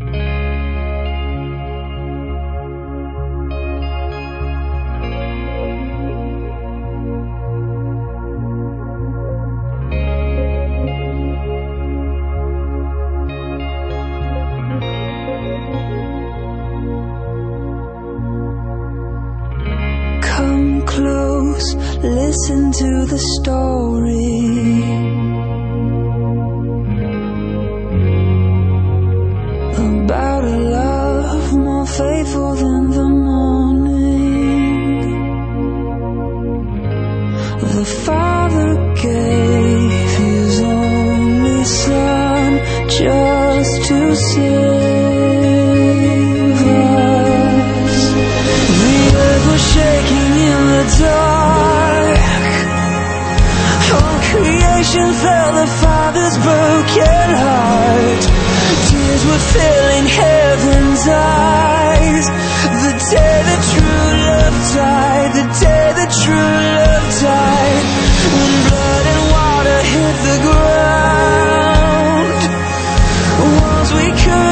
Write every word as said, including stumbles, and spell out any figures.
Listen to the story about a love more faithful than the morning. The Father gave His only Son just to save us. The earth was shaking in the dark. Creation felt the Father's broken heart. Tears were filling heaven's eyes. The day that true love died, the day that true love died. When blood and water hit the ground, walls we could